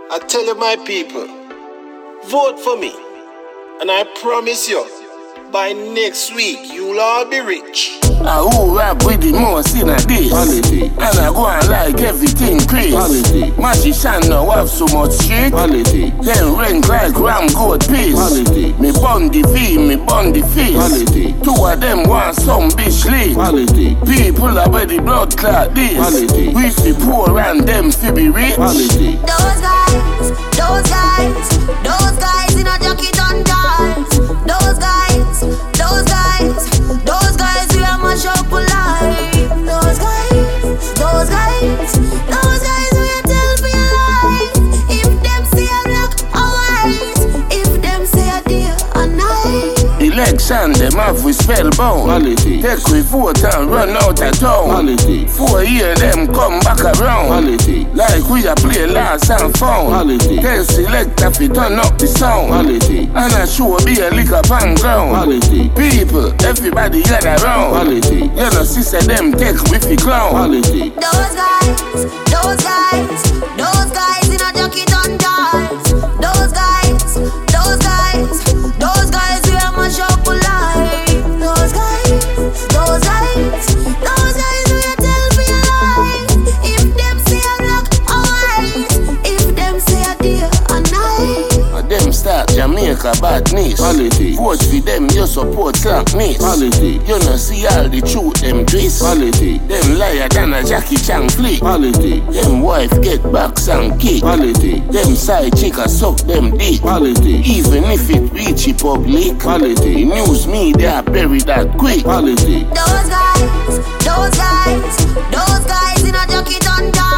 I tell you, my people, vote for me, and I promise you, by next week, you'll all be rich. I who rap with the most in a this. Politics. And I go and like everything crazy. Politics. Magician now have so much shit. Politics. Then rank like ram goat piece. Politics. Me bun the V, me bun the face. Politics. Two of them want some bitch lead. Politics. People are where the blood clot this. Politics. We fi poor and them fi be rich. Politics. Those guys in a jacket and ties. Those guys, we are mash up alive. Those guys, we are tell me lies. If them say a black or white, if them say a day or night. Election, them have we spellbound. Politics. Take we vote and run out of town. Politics. 4 years, them come back around. Politics. Like we a play last and found. Politics. Tell selector fi turn up the sound. Politics. And I sure be a lick up on ground. Politics. People, everybody gather round. Politics. You know, sister, them take we fi clown. Politics. Those guys in a jacket and ties. Those guys, we are mash up alive. Those guys, we are tell me lies. If them say a black or white, if them say a day or night. Them start Jamaica badness. Politics. Vote for them, you support slackness. Politics. You know see all the truth them twist. Politics. Them liar than a Jackie Chan flick. Politics. Them wife get box and kick. Politics. Them side chick a suck them dick. Politics. Even if it reach the public. Politics. The news media bury that quick. Politics. Those guys in a jacket and ties.